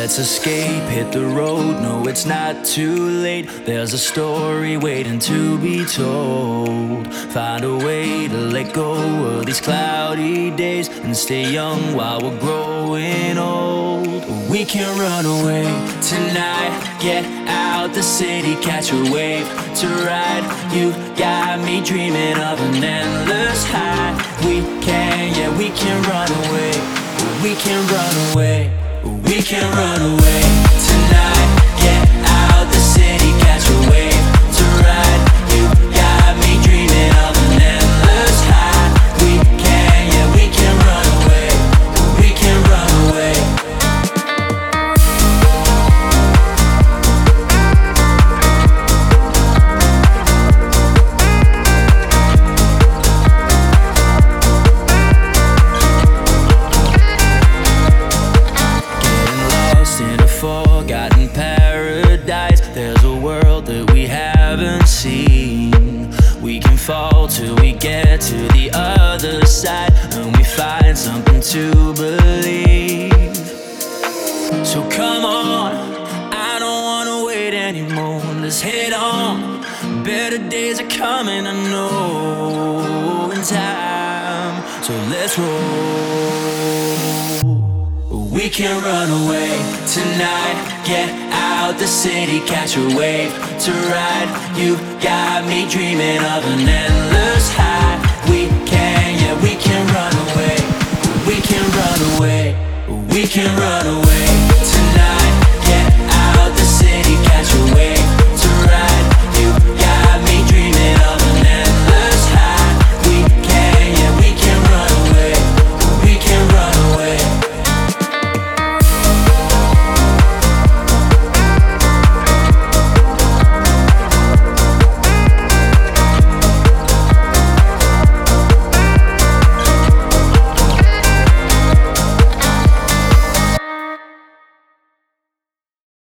Let's escape, hit the road, no it's not too late. There's a story waiting to be told. Find a way to let go of these cloudy days and stay young while we're growing old. We can run away tonight, get out the city, catch a wave to ride. You got me dreaming of an endless high. We can, yeah, we can run away. We can run away. We can run away tonight, get out the city, catch a wave to ride. You got me dreaming of an endless high. We can, yeah, we can run away. We can run away. Forgotten paradise. There's a world that we haven't seen. We can fall till we get to the other side, and we find something to believe. So come on, I don't wanna wait anymore. Let's head on. Better days are coming, I know, in time. So let's roll. We can run away tonight, get out the city, catch a wave to ride. You got me dreaming of an endless high.